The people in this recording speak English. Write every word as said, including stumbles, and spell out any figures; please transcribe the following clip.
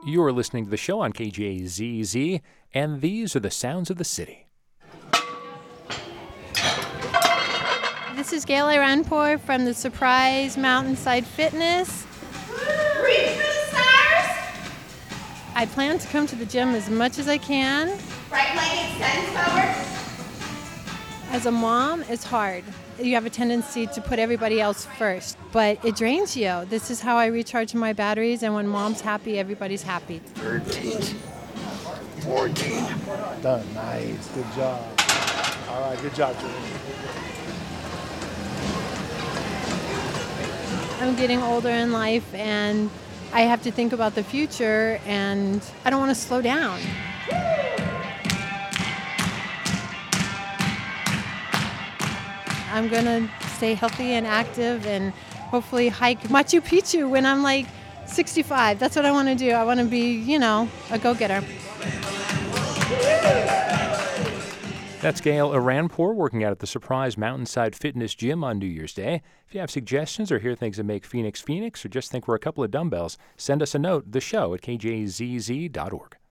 You're listening to the show on K J Z Z, and these are the sounds of the city. This is Gail Iranpour from the Surprise Mountainside Fitness. Reach for the stars. I plan to come to the gym as much as I can. Right leg extends forward. As a mom, it's hard. You have a tendency to put everybody else first, but it drains you. This is how I recharge my batteries, and when mom's happy, everybody's happy. thirteen, fourteen. Done. Nice. Good job. All right. Good job, Julie. I'm getting older in life, and I have to think about the future, and I don't want to slow down. I'm going to stay healthy and active and hopefully hike Machu Picchu when I'm like sixty-five. That's what I want to do. I want to be, you know, a go-getter. That's Gail Iranpour working out at the Surprise Mountainside Fitness Gym on New Year's Day. If you have suggestions or hear things that make Phoenix Phoenix or just think we're a couple of dumbbells, send us a note, the show at K J Z Z dot org.